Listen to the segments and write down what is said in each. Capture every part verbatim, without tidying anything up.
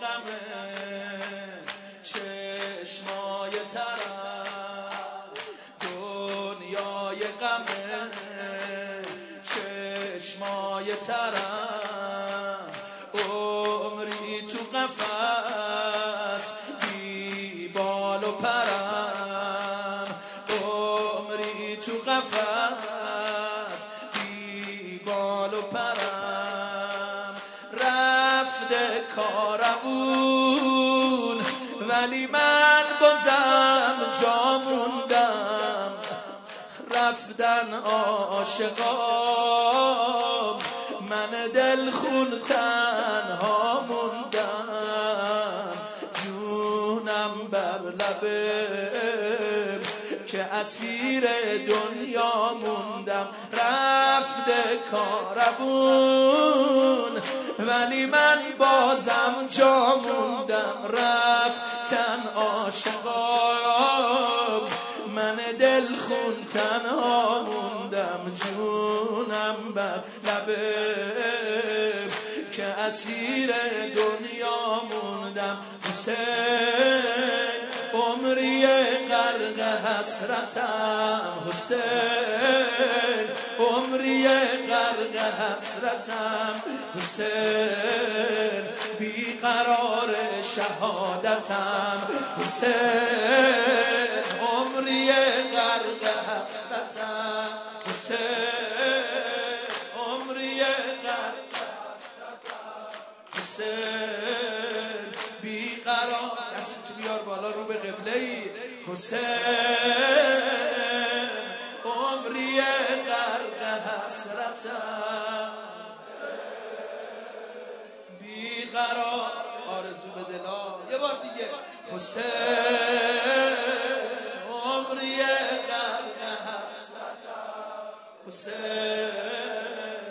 غمه چشمای ترم دنیای غمه چشمای ترم عمری تو قفس بی بال و پرم عمری تو قفس بی بال و پرم رفته کاروون ولی من بازم جا موندم رفتن عاشقام من دل خون تنها موندم جونم بر لبم که اسیر دنیا موندم رفته کاروون ولی من بازم جا موندم رفتن عاشقام من دل خون تنها موندم جونم بر لبم که اسیر دنیا موندم حسین عمری غرق حسرتم حسین عمری غرق حسرتم حسین بیقرار شهادتم حسین عمری غرق حسرتم حسین عمری غرق حسین بیقرار دستتو بیار بالا رو به قبله ای حسین عمری غرق حسرتم بیقرار آرزو به دلا یه بار دیگه حسین عمری غرق حسرتم حسین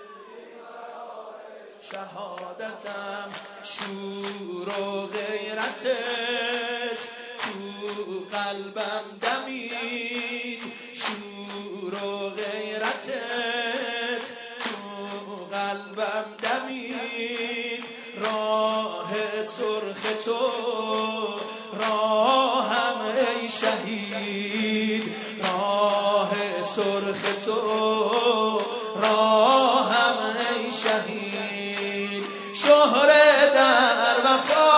شهادتم شور و غیرتت تو قلبم دمید شور و غیرتت تو قلبم دمید راه سرخ تو راهم ای شهید راه سرخ تو راهم ای شهید شهره در وفا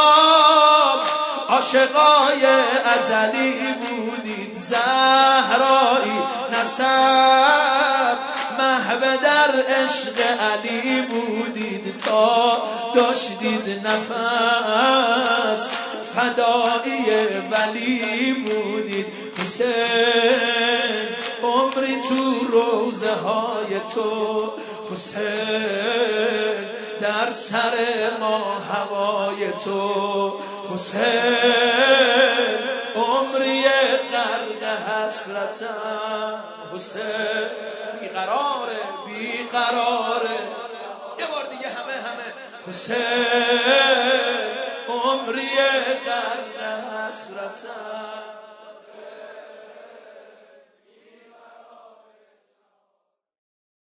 عاشقای ازلی بودید زهرایی نسب محو در عشق علی بودید تا داشتید نفس فدایی ولی بودید حسین عمری تو روزه های تو حسین در سر ما هوای تو حسین عمری غرق حسرتم حسین بیقراره بیقراره یه بار دیگه همه همه حسین عمری غرق حسرتم